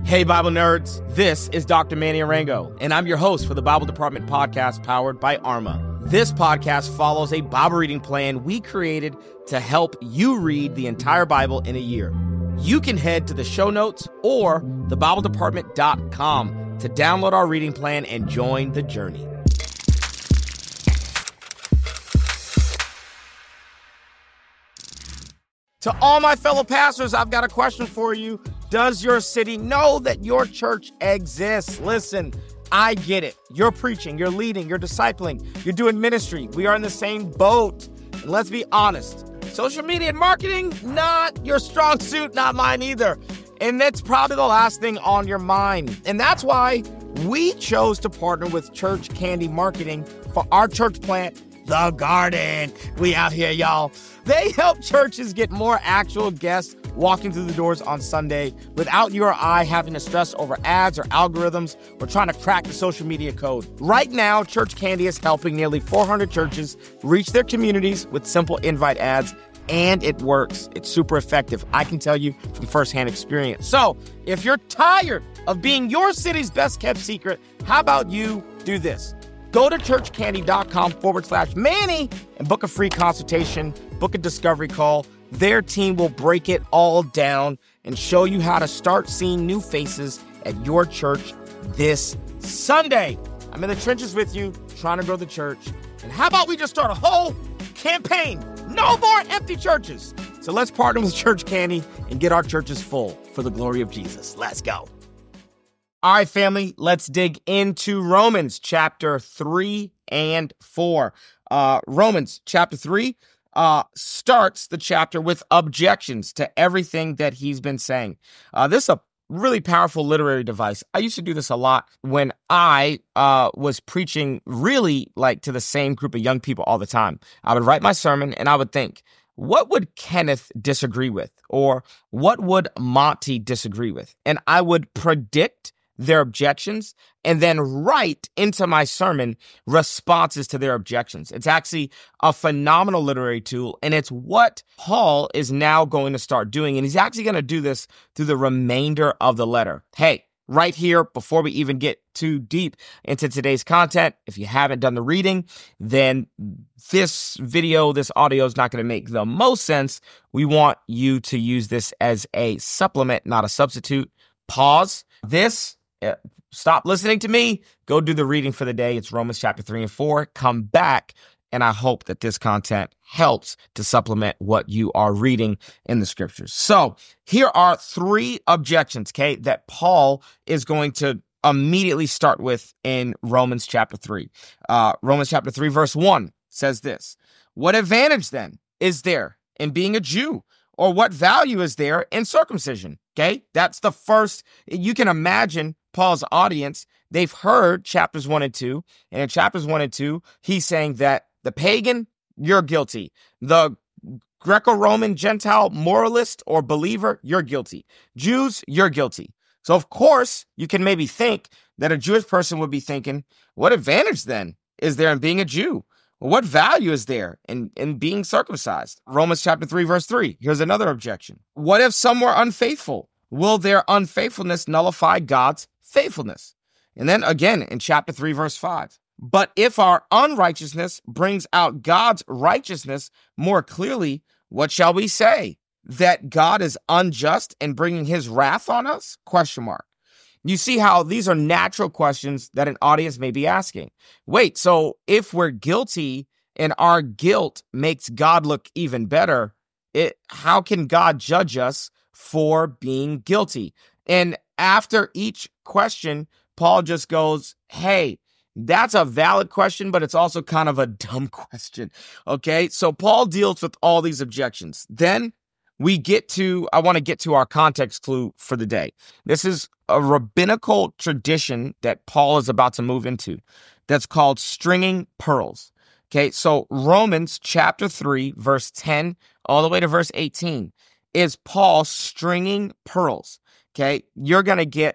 Hey, Bible nerds, this is Dr. Manny Arango, and I'm your host for the Bible Department podcast powered by Arma. This podcast follows a Bible reading plan we created to help you read the entire Bible in a year. You can head to the show notes or thebibledepartment.com to download our reading plan and join the journey. To all my fellow pastors, I've got a question for you. Does your city know that your church exists? Listen, I get it. You're preaching, you're leading, you're discipling, you're doing ministry. We are in the same boat. And let's be honest, social media and marketing, not your strong suit, not mine either. And that's probably the last thing on your mind. And that's why we chose to partner with Church Candy Marketing for our church plant, The Garden. We out here, y'all. They help churches get more actual guests walking through the doors on Sunday without you or I having to stress over ads or algorithms or trying to crack the social media code. Right now, Church Candy is helping nearly 400 churches reach their communities with simple invite ads, and it works. It's super effective. I can tell you from firsthand experience. So if you're tired of being your city's best kept secret, how about you do this? Go to churchcandy.com/Manny and book a free consultation, book a discovery call. Their team will break it all down and show you how to start seeing new faces at your church this Sunday. I'm in the trenches with you, trying to grow the church. And how about we just start a whole campaign? No more empty churches. So let's partner with Church Candy and get our churches full for the glory of Jesus. Let's go. All right, family, let's dig into Romans chapter 3 and 4. Romans chapter 3 starts the chapter with objections to everything that he's been saying. This is a really powerful literary device. I used to do this a lot when I was preaching really like to the same group of young people all the time. I would write my sermon and I would think, what would Kenneth disagree with? Or what would Monty disagree with? And I would predict their objections and then write into my sermon responses to their objections. It's actually a phenomenal literary tool, and it's what Paul is now going to start doing, and he's actually going to do this through the remainder of the letter. Hey, right here, before we even get too deep into today's content, if you haven't done the reading, then this video, this audio is not going to make the most sense. We want you to use this as a supplement, not a substitute. Pause this. Stop listening to me. Go do the reading for the day. It's Romans chapter 3 and 4. Come back, and I hope that this content helps to supplement what you are reading in the scriptures. So here are 3 objections, okay, that Paul is going to immediately start with in Romans chapter 3. Romans chapter 3 verse 1 says this: "What advantage then is there in being a Jew? Or what value is there in circumcision?" Okay, that's the first. You can imagine Paul's audience. They've heard chapters 1 and 2. And in chapters 1 and 2, he's saying that the pagan, you're guilty. The Greco-Roman Gentile moralist or believer, you're guilty. Jews, you're guilty. So of course, you can maybe think that a Jewish person would be thinking, what advantage then is there in being a Jew? What value is there in being circumcised? Romans chapter 3, verse 3. Here's another objection. What if some were unfaithful? Will their unfaithfulness nullify God's faithfulness? And then again in chapter 3, verse 5. But if our unrighteousness brings out God's righteousness more clearly, what shall we say? That God is unjust in bringing his wrath on us? Question mark. You see how these are natural questions that an audience may be asking. Wait, so if we're guilty and our guilt makes God look even better, how can God judge us for being guilty? And after each question, Paul just goes, hey, that's a valid question, but it's also kind of a dumb question. Okay, so Paul deals with all these objections. Then I want to get to our context clue for the day. This is a rabbinical tradition that Paul is about to move into that's called stringing pearls. Okay, so Romans chapter 3, verse 10, all the way to verse 18 is Paul stringing pearls. Okay, you're going to get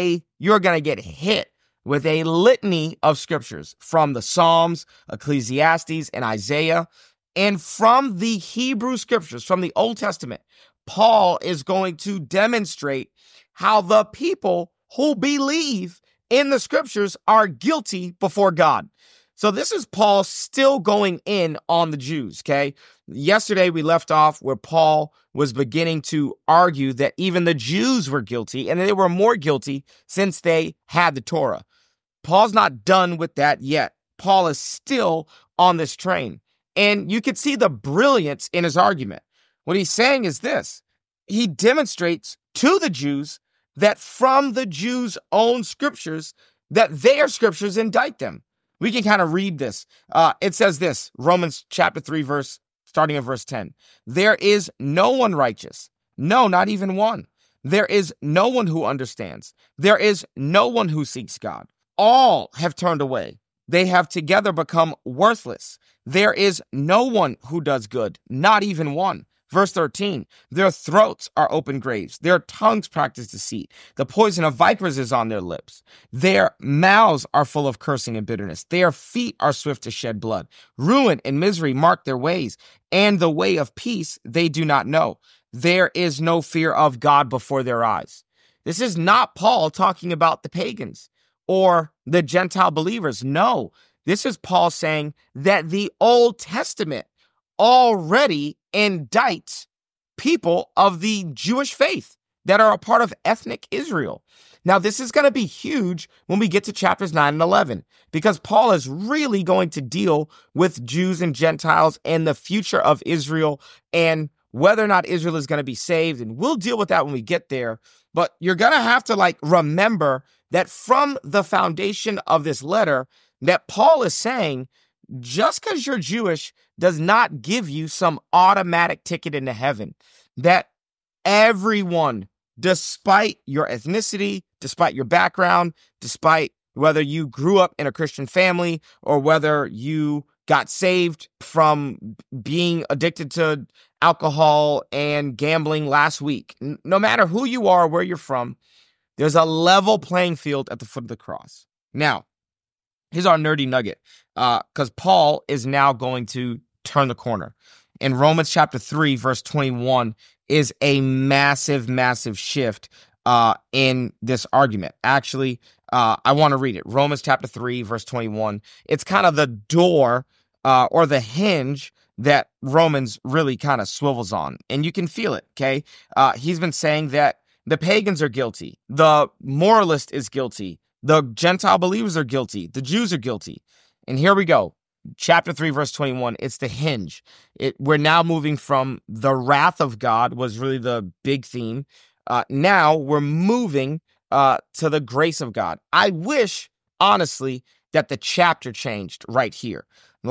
hit with a litany of scriptures from the Psalms, Ecclesiastes, and Isaiah. And from the Hebrew scriptures, from the Old Testament, Paul is going to demonstrate how the people who believe in the scriptures are guilty before God. So this is Paul still going in on the Jews, okay? Yesterday we left off where Paul was beginning to argue that even the Jews were guilty, and they were more guilty since they had the Torah. Paul's not done with that yet. Paul is still on this train. And you could see the brilliance in his argument. What he's saying is this. He demonstrates to the Jews that from the Jews' own scriptures, that their scriptures indict them. We can kind of read this. It says this, Romans chapter 3, starting at verse 10. There is no one righteous. No, not even one. There is no one who understands. There is no one who seeks God. All have turned away. They have together become worthless. There is no one who does good, not even one. Verse 13, their throats are open graves. Their tongues practice deceit. The poison of vipers is on their lips. Their mouths are full of cursing and bitterness. Their feet are swift to shed blood. Ruin and misery mark their ways, and the way of peace they do not know. There is no fear of God before their eyes. This is not Paul talking about the pagans or the Gentile believers. No, this is Paul saying that the Old Testament already indicts people of the Jewish faith that are a part of ethnic Israel. Now, this is going to be huge when we get to chapters 9 and 11, because Paul is really going to deal with Jews and Gentiles and the future of Israel and whether or not Israel is going to be saved. And we'll deal with that when we get there. But you're going to have to remember that from the foundation of this letter, that Paul is saying, just because you're Jewish does not give you some automatic ticket into heaven. That everyone, despite your ethnicity, despite your background, despite whether you grew up in a Christian family or whether you got saved from being addicted to alcohol and gambling last week, no matter who you are, where you're from, there's a level playing field at the foot of the cross. Now, here's our nerdy nugget, because Paul is now going to turn the corner. In Romans chapter 3, verse 21 is a massive, massive shift in this argument. Actually, I want to read it. Romans chapter 3, verse 21. It's kind of the door or the hinge that Romans really kind of swivels on. And you can feel it, okay? He's been saying that the pagans are guilty. The moralist is guilty. The Gentile believers are guilty. The Jews are guilty. And here we go. Chapter 3, verse 21. It's the hinge. We're now moving from the wrath of God was really the big theme. Now we're moving to the grace of God. I wish, honestly, that the chapter changed right here.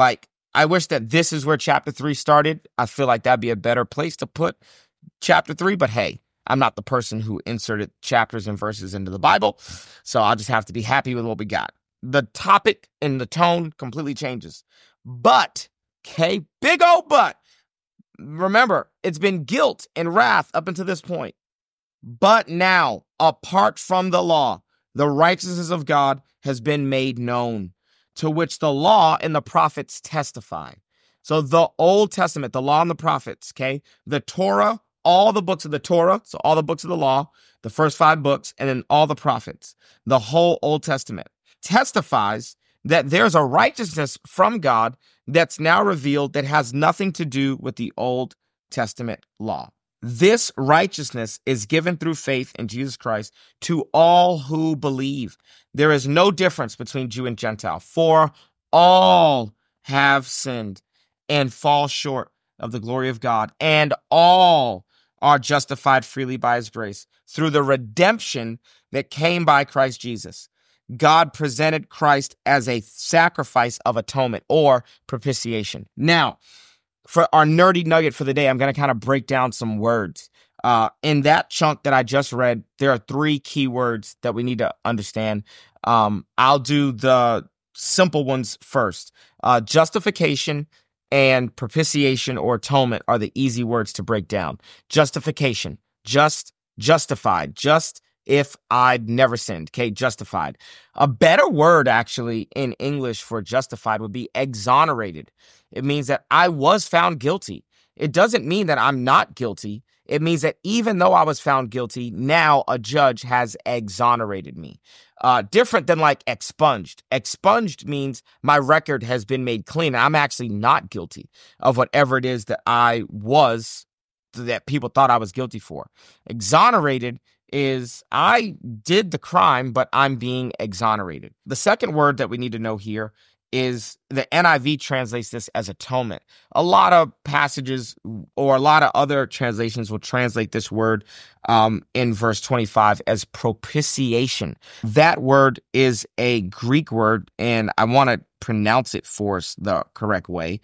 I wish that this is where chapter 3 started. I feel like that'd be a better place to put chapter 3. But hey, I'm not the person who inserted chapters and verses into the Bible, so I'll just have to be happy with what we got. The topic and the tone completely changes. But, okay, big old but. Remember, it's been guilt and wrath up until this point. But now, apart from the law, the righteousness of God has been made known, to which the law and the prophets testify. So the Old Testament, the law and the prophets, okay, the Torah, all the books of the Torah, so all the books of the law, the first 5 books, and then all the prophets, the whole Old Testament, testifies that there's a righteousness from God that's now revealed that has nothing to do with the Old Testament law. This righteousness is given through faith in Jesus Christ to all who believe. There is no difference between Jew and Gentile, for all have sinned and fall short of the glory of God, and all are justified freely by his grace through the redemption that came by Christ Jesus. God presented Christ as a sacrifice of atonement or propitiation. Now, for our nerdy nugget for the day, I'm going to kind of break down some words. In that chunk that I just read, there are 3 key words that we need to understand. I'll do the simple ones first. Justification and propitiation or atonement are the easy words to break down. Justification, just justified, just if I'd never sinned, okay, justified. A better word actually in English for justified would be exonerated. It means that I was found guilty. It doesn't mean that I'm not guilty. It means that even though I was found guilty, now a judge has exonerated me. Different than like expunged. Expunged means my record has been made clean. I'm actually not guilty of whatever it is that I was, that people thought I was guilty for. Exonerated is I did the crime, but I'm being exonerated. The second word that we need to know here is the NIV translates this as atonement. A lot of passages or a lot of other translations will translate this word in verse 25 as propitiation. That word is a Greek word, and I want to pronounce it for us the correct way.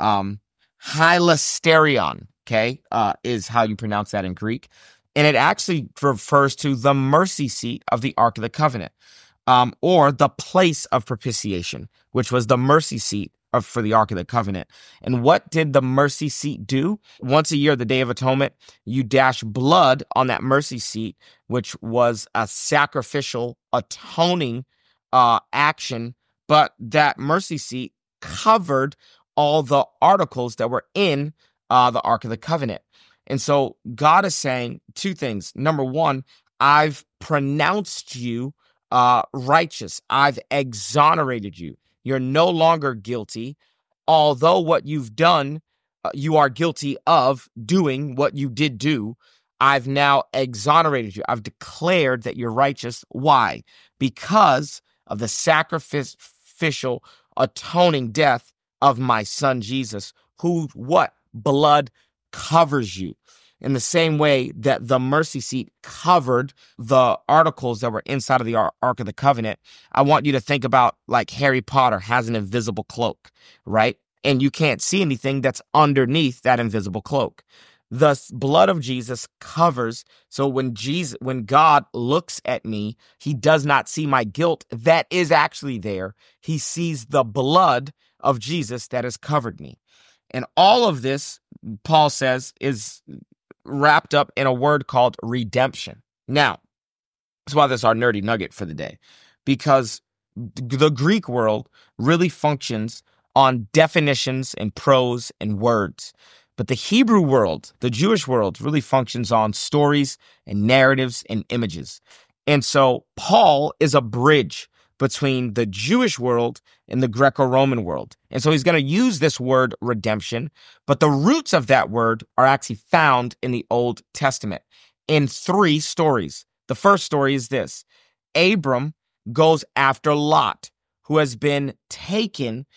Hilasterion, okay, is how you pronounce that in Greek. And it actually refers to the mercy seat of the Ark of the Covenant, or the place of propitiation, which was the mercy seat for the Ark of the Covenant. And what did the mercy seat do? Once a year, the Day of Atonement, you dash blood on that mercy seat, which was a sacrificial atoning action. But that mercy seat covered all the articles that were in the Ark of the Covenant. And so God is saying two things. Number one, I've pronounced you righteous. I've exonerated you. You're no longer guilty, although what you've done, you are guilty of doing what you did do. I've now exonerated you. I've declared that you're righteous. Why? Because of the sacrificial atoning death of my son Jesus, who what? Blood covers you. In the same way that the mercy seat covered the articles that were inside of the Ark of the Covenant, I want you to think about like Harry Potter has an invisible cloak, right? And you can't see anything that's underneath that invisible cloak. The blood of Jesus covers. So when God looks at me, he does not see my guilt that is actually there. He sees the blood of Jesus that has covered me. And all of this, Paul says, is wrapped up in a word called redemption. Now, that's why this is our nerdy nugget for the day, because the Greek world really functions on definitions and prose and words. But the Hebrew world, the Jewish world, really functions on stories and narratives and images. And so Paul is a bridge between the Jewish world and the Greco-Roman world. And so he's going to use this word redemption, but the roots of that word are actually found in the Old Testament in 3 stories. The first story is this. Abram goes after Lot, who has been taken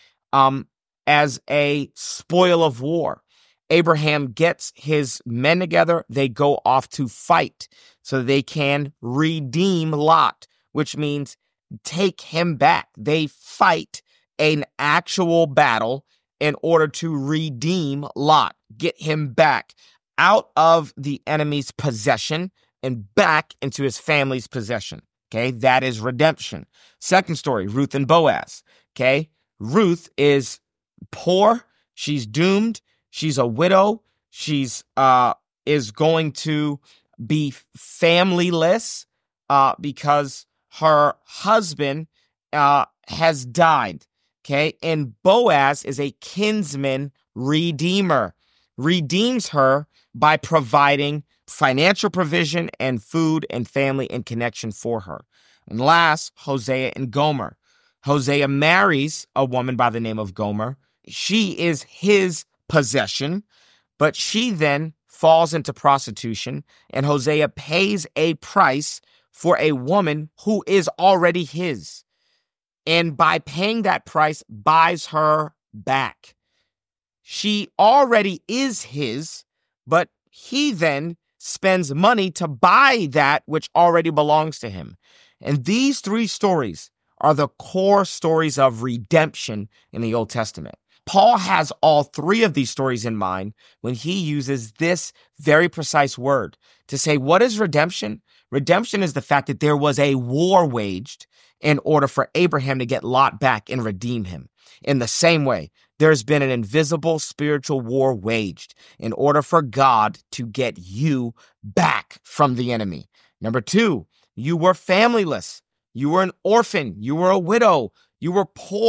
as a spoil of war. Abraham gets his men together. They go off to fight so they can redeem Lot, which means take him back. They fight an actual battle in order to redeem Lot, get him back out of the enemy's possession and back into his family's possession. Okay, that is redemption. Second story, Ruth and Boaz. Okay, Ruth is poor. She's doomed. She's a widow. She's is going to be familyless because her husband has died. Okay, and Boaz is a kinsman redeemer, redeems her by providing financial provision and food and family and connection for her. And last, Hosea and Gomer. Hosea marries a woman by the name of Gomer. She is his possession, but she then falls into prostitution, and Hosea pays a price for a woman who is already his. And by paying that price, buys her back. She already is his, but he then spends money to buy that which already belongs to him. And these 3 stories are the core stories of redemption in the Old Testament. Paul has all 3 of these stories in mind when he uses this very precise word to say, what is redemption? Redemption is the fact that there was a war waged in order for Abraham to get Lot back and redeem him. In the same way, there's been an invisible spiritual war waged in order for God to get you back from the enemy. Number 2, you were familyless. You were an orphan. You were a widow. You were poor.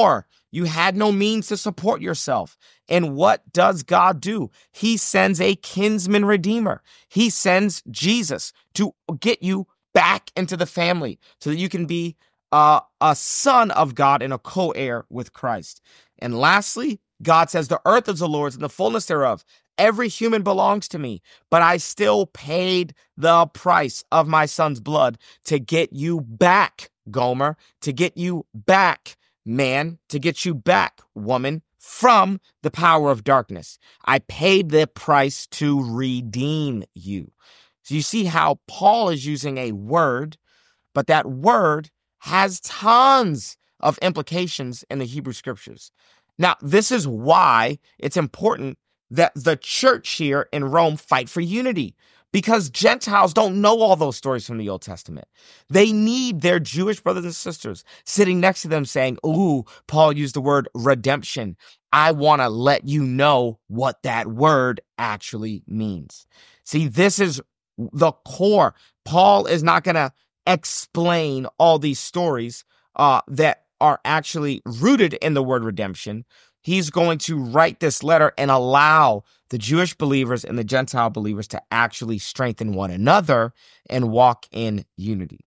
You had no means to support yourself. And what does God do? He sends a kinsman redeemer. He sends Jesus to get you back into the family so that you can be a son of God and a co-heir with Christ. And lastly, God says, the earth is the Lord's and the fullness thereof. Every human belongs to me, but I still paid the price of my son's blood to get you back, Gomer, to get you back, man, to get you back, woman, from the power of darkness. I paid the price to redeem you. So you see how Paul is using a word, but that word has tons of implications in the Hebrew scriptures. Now, this is why it's important that the church here in Rome fight for unity, because Gentiles don't know all those stories from the Old Testament. They need their Jewish brothers and sisters sitting next to them saying, ooh, Paul used the word redemption. I want to let you know what that word actually means. See, this is the core. Paul is not going to explain all these stories that are actually rooted in the word redemption. He's going to write this letter and allow the Jewish believers and the Gentile believers to actually strengthen one another and walk in unity.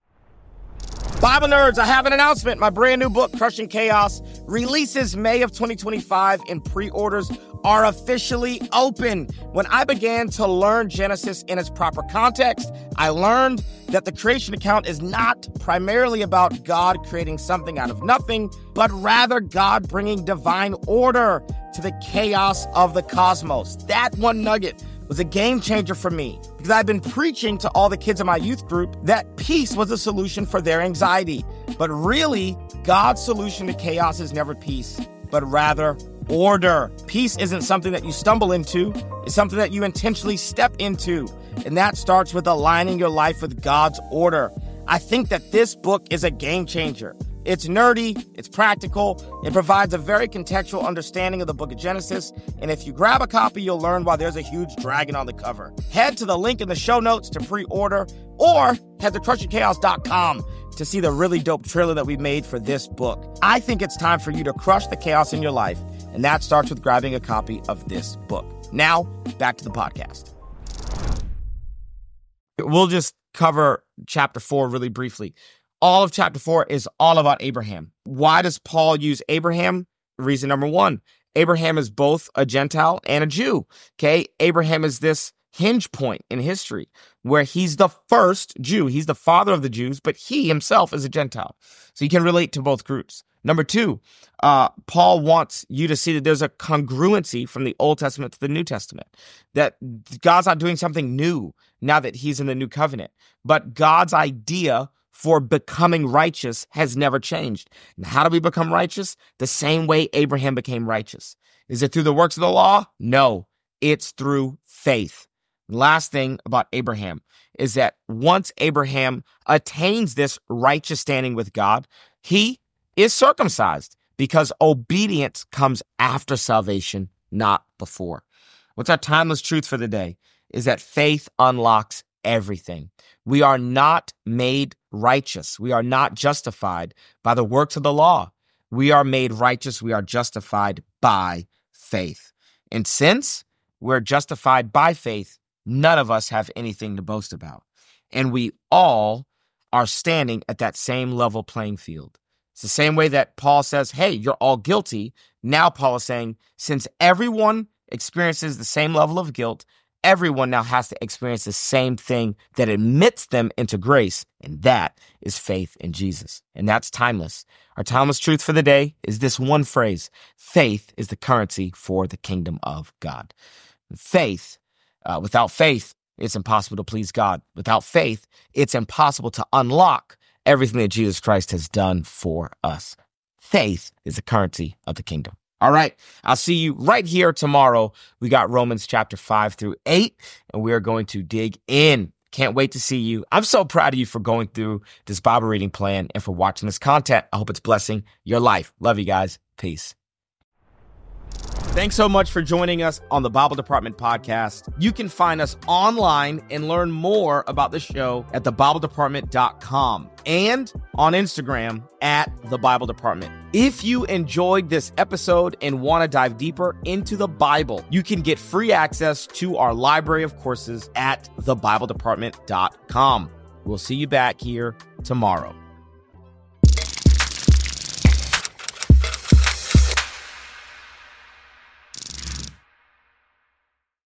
Bible nerds, I have an announcement. My brand new book, Crushing Chaos, releases May of 2025 and pre-orders are officially open. When I began to learn Genesis in its proper context, I learned that the creation account is not primarily about God creating something out of nothing, but rather God bringing divine order to the chaos of the cosmos. That one nugget was a game changer for me because I've been preaching to all the kids in my youth group that peace was a solution for their anxiety. But really, God's solution to chaos is never peace, but rather order. Peace isn't something that you stumble into. It's something that you intentionally step into. And that starts with aligning your life with God's order. I think that this book is a game changer. It's nerdy, it's practical, it provides a very contextual understanding of the book of Genesis, and if you grab a copy, you'll learn why there's a huge dragon on the cover. Head to the link in the show notes to pre-order, or head to crushingchaos.com to see the really dope trailer that we made for this book. I think it's time for you to crush the chaos in your life, and that starts with grabbing a copy of this book. Now, back to the podcast. We'll just cover chapter 4 really briefly. All of chapter 4 is all about Abraham. Why does Paul use Abraham? Reason number one, Abraham is both a Gentile and a Jew. Okay, Abraham is this hinge point in history where he's the first Jew. He's the father of the Jews, but he himself is a Gentile. So he can relate to both groups. Number two, Paul wants you to see that there's a congruency from the Old Testament to the New Testament, that God's not doing something new now that he's in the new covenant, but God's idea for becoming righteous has never changed. And how do we become righteous? The same way Abraham became righteous. Is it through the works of the law? No, it's through faith. Last thing about Abraham is that once Abraham attains this righteous standing with God, he is circumcised because obedience comes after salvation, not before. What's our timeless truth for the day is that faith unlocks everything. We are not made righteous. We are not justified by the works of the law. We are made righteous. We are justified by faith. And since we're justified by faith, none of us have anything to boast about. And we all are standing at that same level playing field. It's the same way that Paul says, hey, you're all guilty. Now Paul is saying, since everyone experiences the same level of guilt, everyone now has to experience the same thing that admits them into grace, and that is faith in Jesus. And that's timeless. Our timeless truth for the day is this one phrase: faith is the currency for the kingdom of God. Faith, without faith, it's impossible to please God. Without faith, it's impossible to unlock everything that Jesus Christ has done for us. Faith is the currency of the kingdom. All right, I'll see you right here tomorrow. We got Romans chapter 5 through 8, and we're going to dig in. Can't wait to see you. I'm so proud of you for going through this Bible reading plan and for watching this content. I hope it's blessing your life. Love you guys. Peace. Thanks so much for joining us on the Bible Department podcast. You can find us online and learn more about the show at thebibledepartment.com and on Instagram at The Bible Department. If you enjoyed this episode and want to dive deeper into the Bible, you can get free access to our library of courses at thebibledepartment.com. We'll see you back here tomorrow.